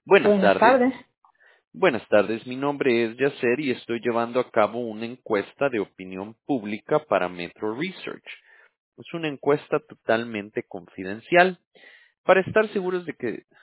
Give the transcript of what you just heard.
Buenas Buenas tardes. tardes. Buenas tardes, mi nombre es Yacer y estoy llevando a cabo una encuesta de opinión pública para Metro Research. Es una encuesta totalmente confidencial para estar seguros de que